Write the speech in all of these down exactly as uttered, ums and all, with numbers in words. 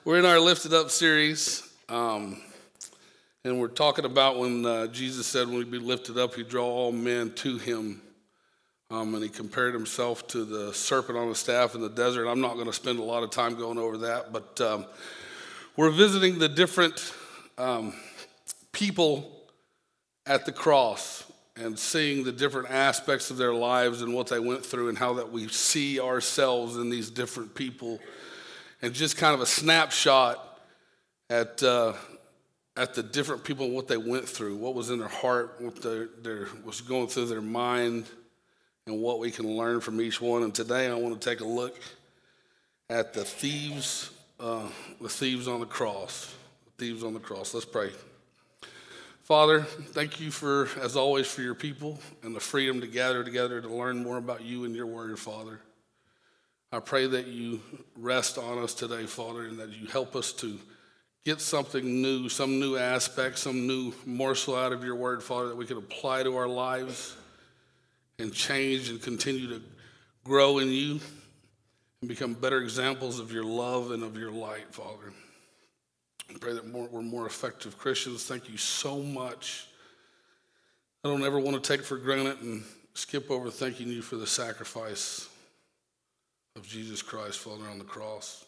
We're in our Lifted Up series, um, and we're talking about when uh, Jesus said when we be lifted up, he'd draw all men to him. Um, and he compared himself to the serpent on the staff in the desert. I'm not going to spend a lot of time going over that, but um, we're visiting the different um, people at the cross and seeing the different aspects of their lives and what they went through and how that we see ourselves in these different people. And just kind of a snapshot at uh, at the different people and what they went through, what was in their heart, what their, their was going through their mind, and what we can learn from each one. And today I want to take a look at the thieves, uh, the thieves on the cross, the thieves on the cross. Let's pray. Father, thank you for, as always, for your people and the freedom to gather together to learn more about you and your word, Father. I pray that you rest on us today, Father, and that you help us to get something new, some new aspect, some new morsel out of your word, Father, that we can apply to our lives and change and continue to grow in you and become better examples of your love and of your light, Father. I pray that more, we're more effective Christians. Thank you so much. I don't ever want to take for granted and skip over thanking you for the sacrifice of Jesus Christ, Father, on the cross.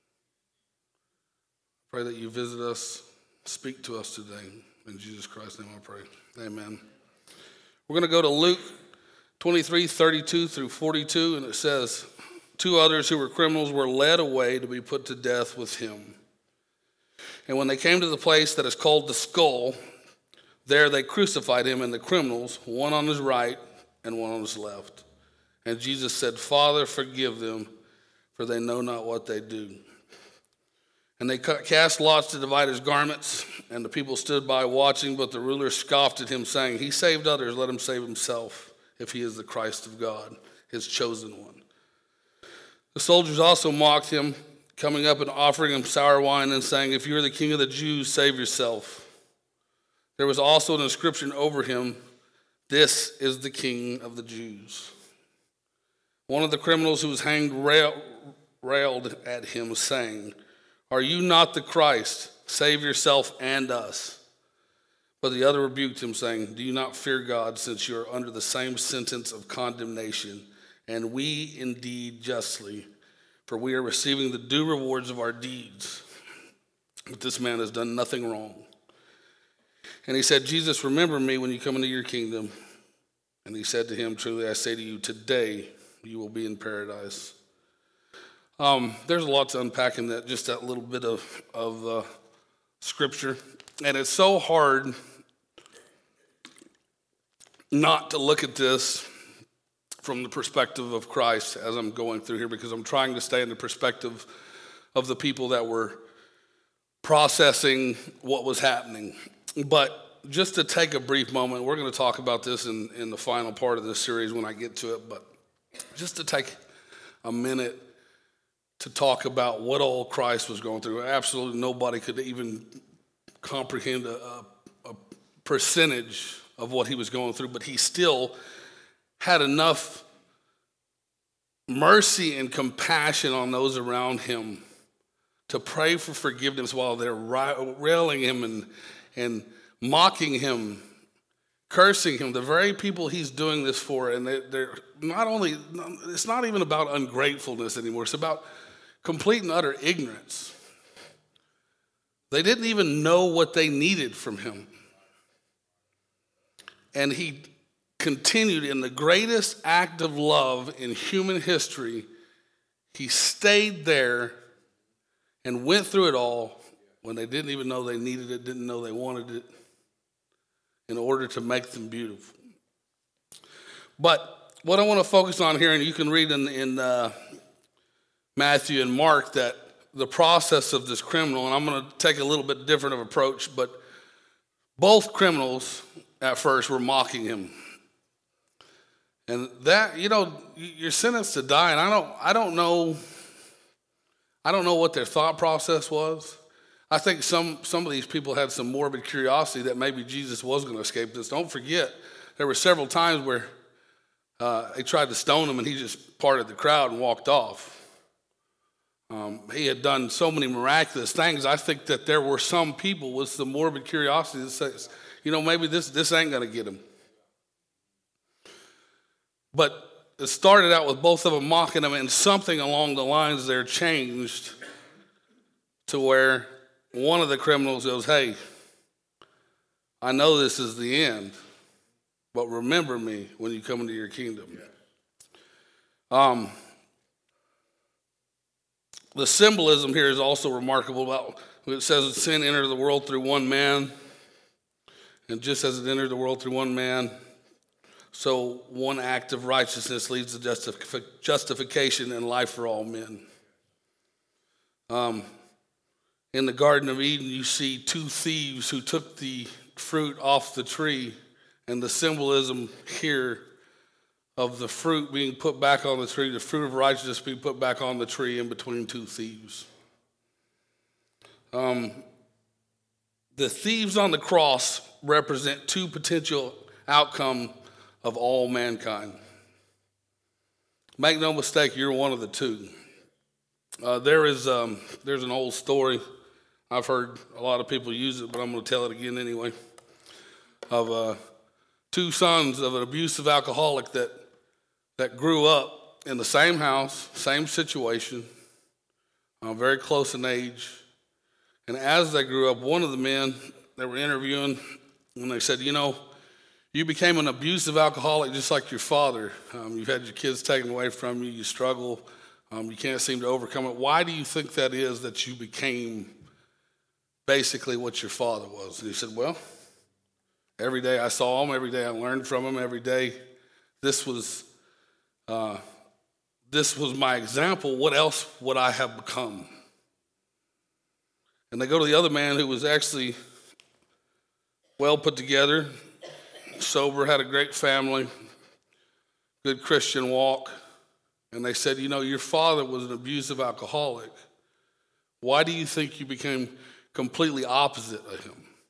Pray that you visit us, speak to us today. In Jesus Christ's name I pray. Amen. We're going to go to Luke twenty-three, thirty-two through forty-two, and it says, two others who were criminals were led away to be put to death with him. And when they came to the place that is called the Skull, there they crucified him and the criminals, one on his right and one on his left. And Jesus said, Father, forgive them, for they know not what they do. And they cast lots to divide his garments, and the people stood by watching, but the ruler scoffed at him, saying, he saved others, let him save himself, if he is the Christ of God, his chosen one. The soldiers also mocked him, coming up and offering him sour wine and saying, if you are the king of the Jews, save yourself. There was also an inscription over him, this is the king of the Jews. One of the criminals who was hanged rail, railed at him, saying, are you not the Christ? Save yourself and us. But the other rebuked him, saying, do you not fear God, since you are under the same sentence of condemnation, and we indeed justly, for we are receiving the due rewards of our deeds. But this man has done nothing wrong. And he said, Jesus, remember me when you come into your kingdom. And he said to him, truly I say to you, today you will be in paradise. Um, there's a lot to unpack in that, just that little bit of, of uh, scripture. And it's so hard not to look at this from the perspective of Christ as I'm going through here, because I'm trying to stay in the perspective of the people that were processing what was happening. But just to take a brief moment, we're going to talk about this in, in the final part of this series when I get to it, but just to take a minute to talk about what all Christ was going through. Absolutely nobody could even comprehend a, a, a percentage of what he was going through, but he still had enough mercy and compassion on those around him to pray for forgiveness while they're railing him and, and mocking him, cursing him, the very people he's doing this for. And they're, they're not only, it's not even about ungratefulness anymore, it's about complete and utter ignorance. They didn't even know what they needed from him. And he continued in the greatest act of love in human history. He stayed there and went through it all when they didn't even know they needed it, didn't know they wanted it, in order to make them beautiful. But what I want to focus on here, and you can read in, in uh, Matthew and Mark, that the process of this criminal, and I'm going to take a little bit different of approach, but both criminals at first were mocking him. And that, you know, you're sentenced to die, and I don't, I don't know, I don't know what their thought process was. I think some, some of these people had some morbid curiosity that maybe Jesus was going to escape this. Don't forget, there were several times where uh, they tried to stone him, and he just parted the crowd and walked off. Um, he had done so many miraculous things. I think that there were some people with some morbid curiosity that says, you know, maybe this, this ain't going to get him. But it started out with both of them mocking him, and something along the lines there changed to where one of the criminals goes, hey, I know this is the end, but remember me when you come into your kingdom. Um, the symbolism here is also remarkable. About it says sin entered the world through one man, and just as it entered the world through one man, so one act of righteousness leads to justif- justification and life for all men. Um, in the Garden of Eden, you see two thieves who took the fruit off the tree, and the symbolism here of the fruit being put back on the tree, the fruit of righteousness being put back on the tree in between two thieves. Um, the thieves on the cross represent two potential outcomes of all mankind. Make no mistake, you're one of the two. Uh, there is um, there's an old story. I've heard a lot of people use it, but I'm going to tell it again anyway. Of uh, two sons of an abusive alcoholic that that grew up in the same house, same situation, uh, very close in age. And as they grew up, one of the men they were interviewing, and they said, you know, you became an abusive alcoholic just like your father. Um, you've had your kids taken away from you. You struggle. Um, you can't seem to overcome it. Why do you think that is that you became basically what your father was? And he said, well, every day I saw him. Every day I learned from him. Every day this was, uh, this was my example. What else would I have become? And they go to the other man who was actually well put together, sober, had a great family, good Christian walk. And they said, you know, your father was an abusive alcoholic. Why do you think you became completely opposite of him?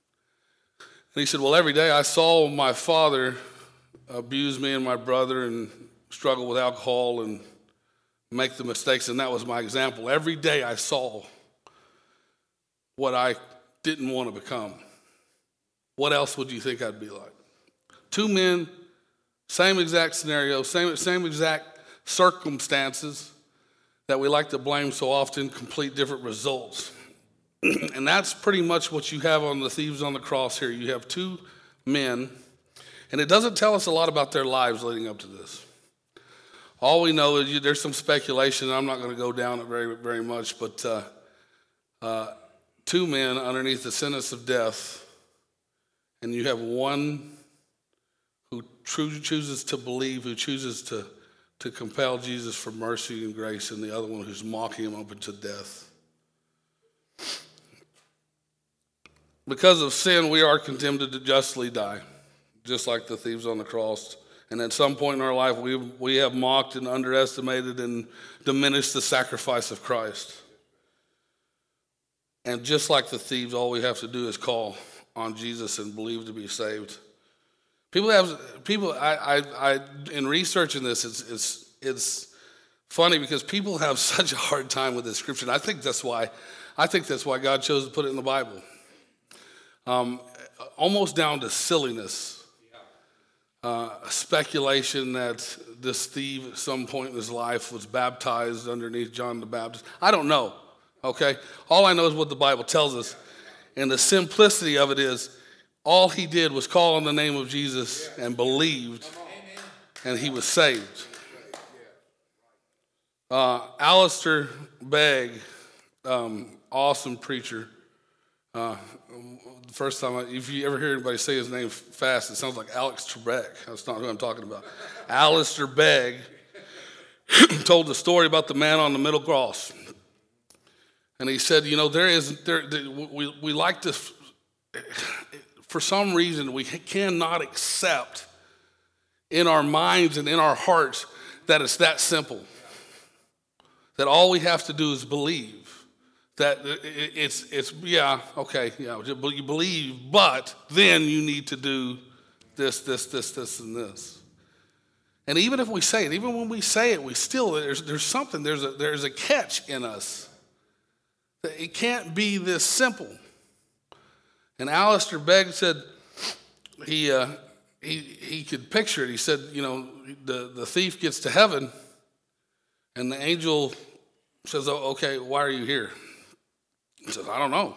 And he said, well, every day I saw my father abuse me and my brother and struggle with alcohol and make the mistakes, and that was my example. Every day I saw what I didn't want to become. What else would you think I'd be like? Two men, same exact scenario, same, same exact circumstances that we like to blame so often, complete different results. And that's pretty much what you have on the thieves on the cross here. You have two men, and it doesn't tell us a lot about their lives leading up to this. All we know is you, there's some speculation. I'm not going to go down it very, very much, but uh, uh, two men underneath the sentence of death, and you have one who tr- chooses to believe, who chooses to, to compel Jesus for mercy and grace, and the other one who's mocking him up into death. Because of sin, we are condemned to justly die, just like the thieves on the cross. And at some point in our life, we we have mocked and underestimated and diminished the sacrifice of Christ. And just like the thieves, all we have to do is call on Jesus and believe to be saved. People have people. I, I, I in researching this, it's it's it's funny because people have such a hard time with this scripture. And I think that's why. I think that's why God chose to put it in the Bible. Um, almost down to silliness. Uh, speculation that this thief at some point in his life was baptized underneath John the Baptist. I don't know, okay? All I know is what the Bible tells us. And the simplicity of it is all he did was call on the name of Jesus and believed, and he was saved. Uh, Alistair Begg, um, awesome preacher. Uh, the first time, I, if you ever hear anybody say his name fast, it sounds like Alex Trebek. That's not who I'm talking about. Alistair Begg told the story about the man on the middle cross. And he said, you know, there is, there, there, we, we like to, for some reason, we cannot accept in our minds and in our hearts that it's that simple. That all we have to do is believe. That it's, it's yeah, okay, yeah, you believe, but then you need to do this, this, this, this, and this. And even if we say it, even when we say it, we still, there's, there's something, there's a, there's a catch in us It can't be this simple. And Alistair Begg said he uh, he he could picture it. He said, you know, the, the thief gets to heaven, and the angel says, oh, okay, why are you here? He says, I don't know.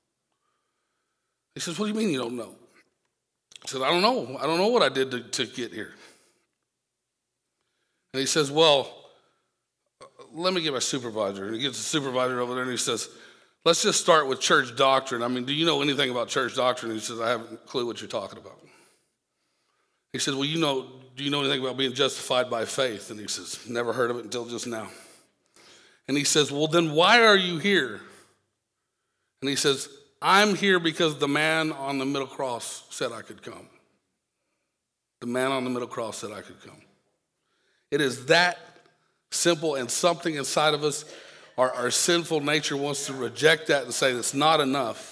He says, what do you mean you don't know? He said, I don't know. I don't know what I did to, to get here. And he says, well, let me get my supervisor. And he gets the supervisor over there and he says, let's just start with church doctrine. I mean, do you know anything about church doctrine? And he says, I haven't a clue what you're talking about. He says, well, you know, do you know anything about being justified by faith? And he says, never heard of it until just now. And he says, well, then why are you here? And he says, I'm here because the man on the middle cross said I could come. The man on the middle cross said I could come. It is that simple, and something inside of us, our, our sinful nature wants to reject that and say it's not enough.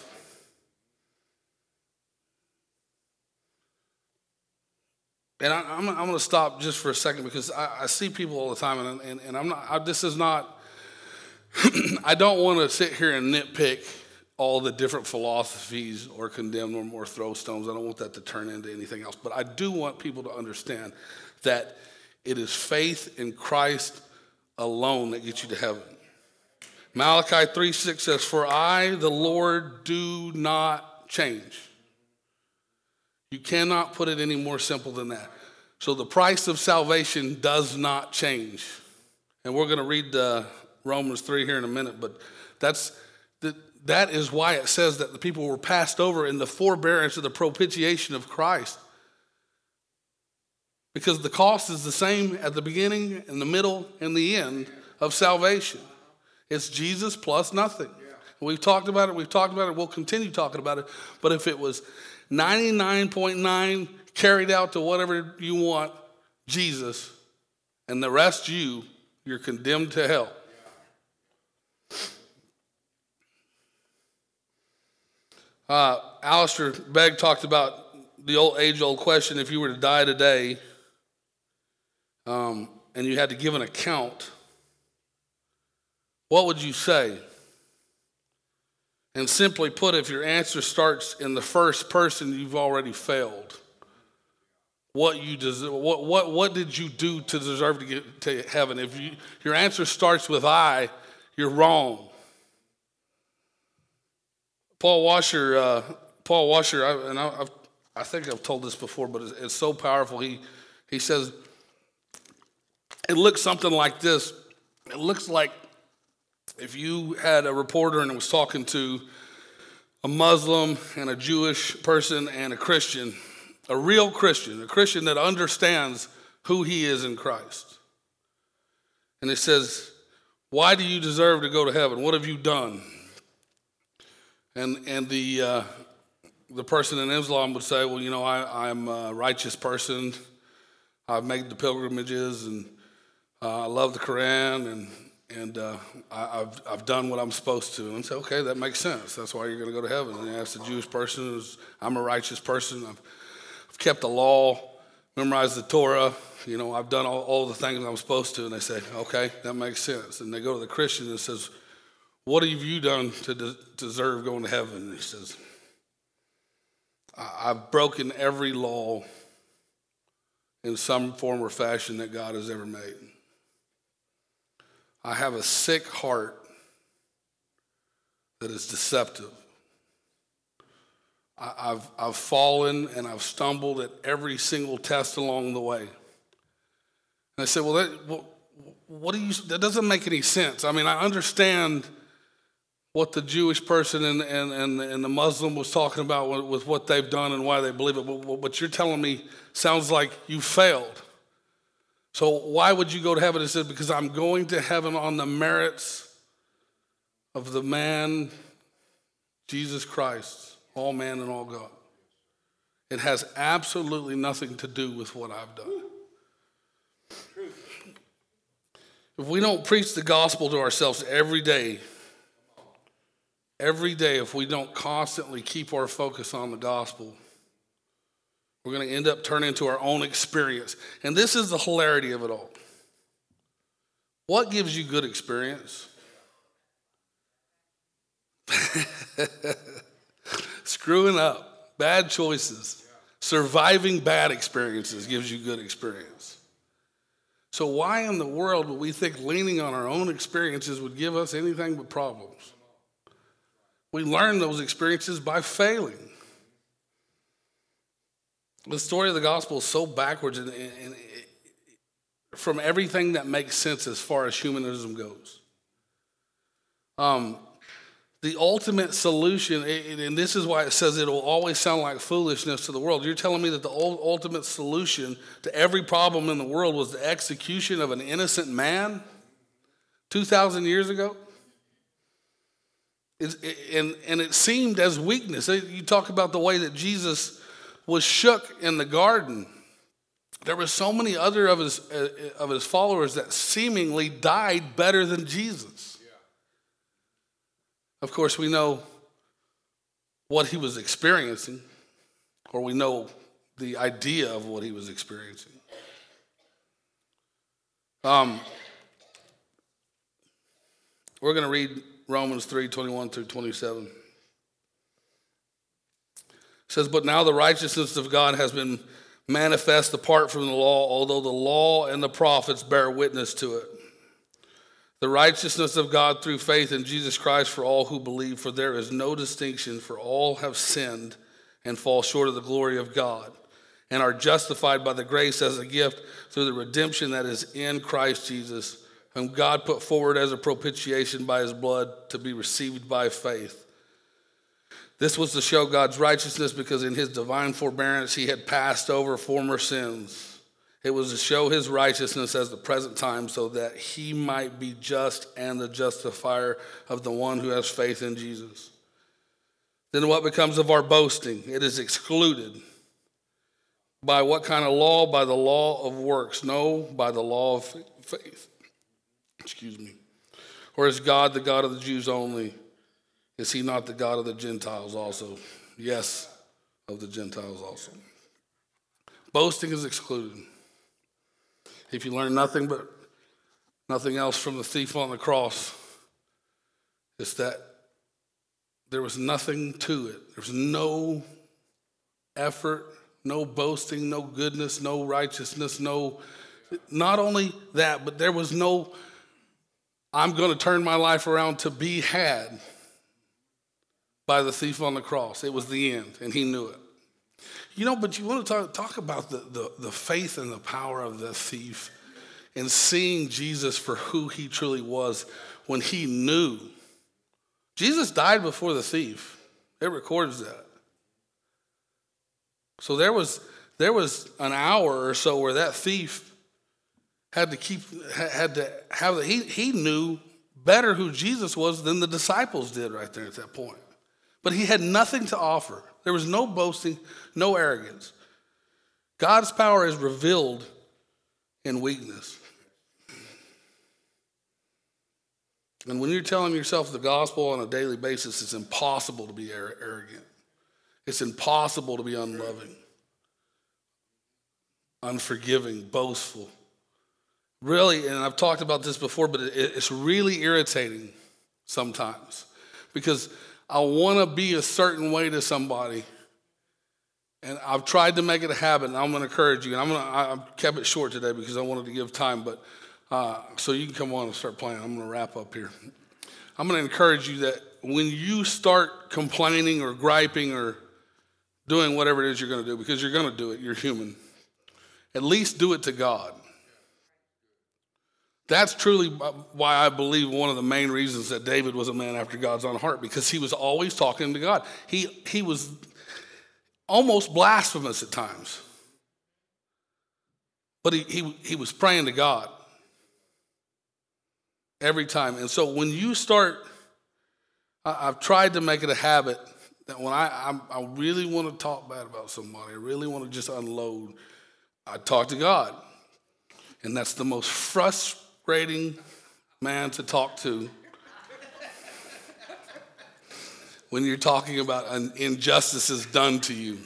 And I, I'm, I'm going to stop just for a second because I, I see people all the time, and, and, and I'm not. I, this is not. I don't want to sit here and nitpick all the different philosophies or condemn them or throw stones. I don't want that to turn into anything else. But I do want people to understand that it is faith in Christ alone that gets you to heaven. Malachi three six says, for I, the Lord, do not change. You cannot put it any more simple than that. So the price of salvation does not change. And we're going to read uh, Romans three here in a minute, but that's the, that is why it says that the people were passed over in the forbearance of the propitiation of Christ. Because the cost is the same at the beginning, in the middle, and the end of salvation. It's Jesus plus nothing. Yeah. We've talked about it, we've talked about it, we'll continue talking about it. But if it was ninety-nine point nine carried out to whatever you want, Jesus, and the rest you, you're condemned to hell. Uh, Alistair Begg talked about the old age-old question, if you were to die today, um, and you had to give an account, what would you say? And simply put, if your answer starts in the first person, you've already failed. What you deserve, what what what did you do to deserve to get to heaven? If you, your answer starts with I, you're wrong. Paul Washer, uh, Paul Washer, I, and I, I've, I think I've told this before, but it's, it's so powerful. He he says it looks something like this. It looks like if you had a reporter and was talking to a Muslim and a Jewish person and a Christian, a real Christian, a Christian that understands who he is in Christ. And it says, why do you deserve to go to heaven? What have you done? And and the uh, the person in Islam would say, well, you know, I, I'm a righteous person. I've made the pilgrimages, and uh, I love the Quran, and and uh, I, I've I've done what I'm supposed to. And say, okay, that makes sense. That's why you're going to go to heaven. And you ask the Jewish person, who's, I'm a righteous person. I've, I've kept the law, memorized the Torah. You know, I've done all, all the things I'm supposed to. And they say, okay, that makes sense. And they go to the Christian and says, what have you done to de- deserve going to heaven? And he says, I've broken every law in some form or fashion that God has ever made. I have a sick heart that is deceptive. I, I've, I've fallen and I've stumbled at every single test along the way. And I said, well, that, well, what do you, that doesn't make any sense. I mean, I understand what the Jewish person and, and, and, and the Muslim was talking about with, with what they've done and why they believe it. But what you're telling me sounds like you failed. So why would you go to heaven? It said, because I'm going to heaven on the merits of the man, Jesus Christ, all man and all God. It has absolutely nothing to do with what I've done. If we don't preach the gospel to ourselves every day, every day, if we don't constantly keep our focus on the gospel, we're going to end up turning into our own experience. And this is the hilarity of it all. What gives you good experience? Screwing up, bad choices, surviving bad experiences gives you good experience. So why in the world would we think leaning on our own experiences would give us anything but problems? We learn those experiences by failing. The story of the gospel is so backwards and, and, and from everything that makes sense as far as humanism goes. Um, the ultimate solution, and this is why it says it will always sound like foolishness to the world. You're telling me that the ultimate solution to every problem in the world was the execution of an innocent man two thousand years ago? It's, and, and it seemed as weakness. You talk about the way that Jesus was shook in the garden. There were so many other of his, uh, of his followers that seemingly died better than Jesus. Yeah. Of course, we know what he was experiencing, or we know the idea of what he was experiencing. Um, we're going to read Romans three, twenty-one through twenty-seven. It says, but now the righteousness of God has been manifest apart from the law, although the law and the prophets bear witness to it. The righteousness of God through faith in Jesus Christ for all who believe, for there is no distinction, for all have sinned and fall short of the glory of God, and are justified by the grace as a gift through the redemption that is in Christ Jesus, whom God put forward as a propitiation by his blood to be received by faith. This was to show God's righteousness, because in his divine forbearance he had passed over former sins. It was to show his righteousness as the present time, so that he might be just and the justifier of the one who has faith in Jesus. Then what becomes of our boasting? It is excluded. By what kind of law? By the law of works? No, by the law of faith. Excuse me. Or is God the God of the Jews only? Is he not the God of the Gentiles also? Yes, of the Gentiles also. Boasting is excluded. If you learn nothing but nothing else from the thief on the cross, it's that there was nothing to it. There was no effort, no boasting, no goodness, no righteousness, no, not only that, but there was no, I'm going to turn my life around to be had by the thief on the cross. It was the end, and he knew it. You know, but you want to talk, talk about the, the, the faith and the power of the thief and seeing Jesus for who he truly was when he knew. Jesus died before the thief. It records that. So there was, there was an hour or so where that thief had to keep, had to have, the, he, he knew better who Jesus was than the disciples did right there at that point. But he had nothing to offer. There was no boasting, no arrogance. God's power is revealed in weakness. And when you're telling yourself the gospel on a daily basis, it's impossible to be arrogant. It's impossible to be unloving, unforgiving, boastful. Really, and I've talked about this before, but it's really irritating sometimes because I want to be a certain way to somebody, and I've tried to make it a habit, and I'm going to encourage you. And I'm going to, I kept it short today because I wanted to give time, but uh, so you can come on and start playing. I'm going to wrap up here. I'm going to encourage you that when you start complaining or griping or doing whatever it is you're going to do, because you're going to do it, you're human, at least do it to God. That's truly why I believe one of the main reasons that David was a man after God's own heart, because he was always talking to God. He, he was almost blasphemous at times, but he, he, he was praying to God every time. And so when you start, I, I've tried to make it a habit that when I, I, I really want to talk bad about somebody, I really want to just unload, I talk to God. And that's the most frustrating man to talk to when you're talking about an injustices done to you.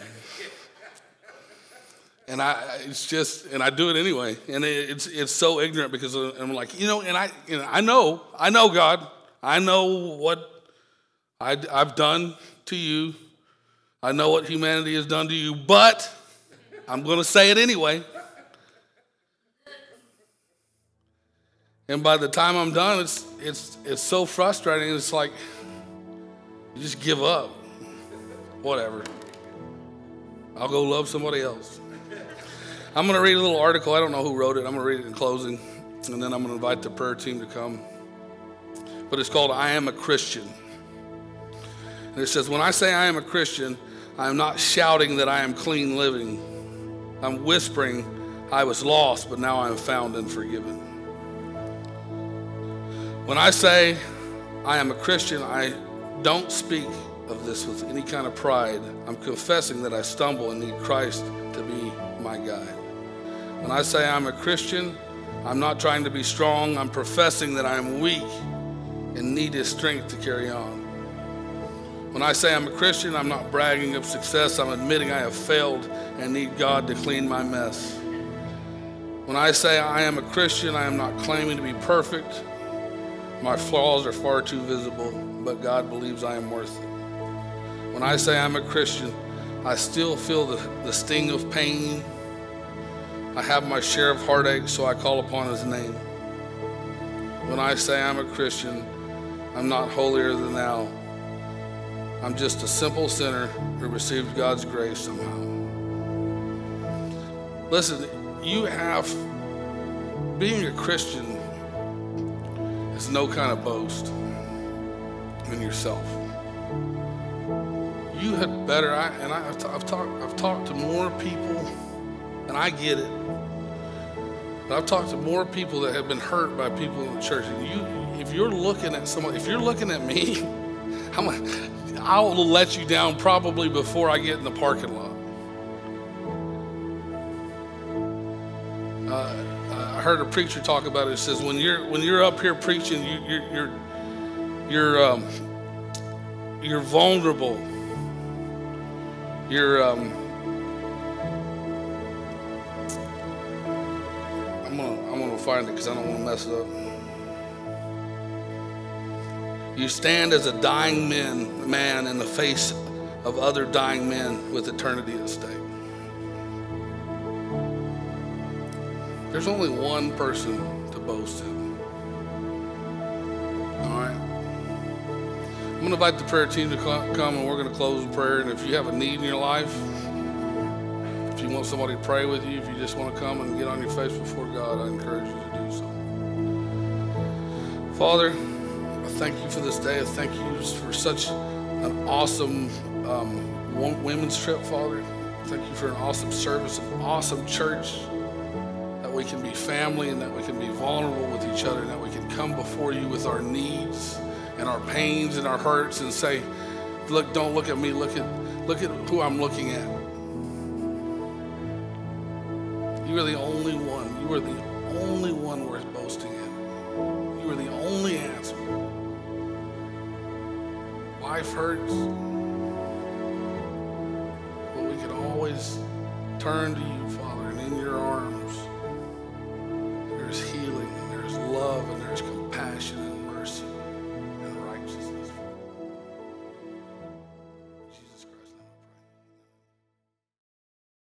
And I, it's just, and I do it anyway. And it, it's it's so ignorant because I'm like, you know, and I, you know, I know, I know God, I know what I, I've done to you. I know what humanity has done to you, but I'm going to say it anyway. And by the time I'm done, it's it's it's so frustrating. It's like you just give up. Whatever. I'll go love somebody else. I'm going to read a little article. I don't know who wrote it. I'm going to read it in closing, and then I'm going to invite the prayer team to come. But it's called I Am a Christian. And it says, when I say I am a Christian, I am not shouting that I am clean living. I'm whispering, I was lost, but now I am found and forgiven. When I say I am a Christian, I don't speak of this with any kind of pride. I'm confessing that I stumble and need Christ to be my guide. When I say I'm a Christian, I'm not trying to be strong. I'm professing that I am weak and need His strength to carry on. When I say I'm a Christian, I'm not bragging of success. I'm admitting I have failed and need God to clean my mess. When I say I am a Christian, I am not claiming to be perfect. My flaws are far too visible, but God believes I am worth it. When I say I'm a Christian, I still feel the, the sting of pain. I have my share of heartache, so I call upon His name. When I say I'm a Christian, I'm not holier than thou. I'm just a simple sinner who received God's grace somehow. Listen, you have, being a Christian is no kind of boast in yourself. You had better, I, and I, I've, t- I've, talked, I've talked to more people, and I get it, but I've talked to more people that have been hurt by people in the church. And you, if you're looking at someone, if you're looking at me, I'm like, I will let you down probably before I get in the parking lot. Uh, I heard a preacher talk about it. It says when you're when you're up here preaching, you, you're you're you're um, you're vulnerable. You're um, I'm gonna I'm gonna find it because I don't want to mess it up. You stand as a dying man, man in the face of other dying men with eternity at stake. There's only one person to boast in. All right? I'm going to invite the prayer team to come, and we're going to close in prayer. And if you have a need in your life, if you want somebody to pray with you, if you just want to come and get on your face before God, I encourage you to do so. Father, I thank you for this day. I thank you for such an awesome um, women's trip, Father. Thank you for an awesome service, an awesome church, that we can be family and that we can be vulnerable with each other, and that we can come before you with our needs and our pains and our hurts and say, look, don't look at me, look at, look at who I'm looking at. You are the only one. You are the only one worth boasting in. You are the only answer. Life hurts, but we can always turn to you.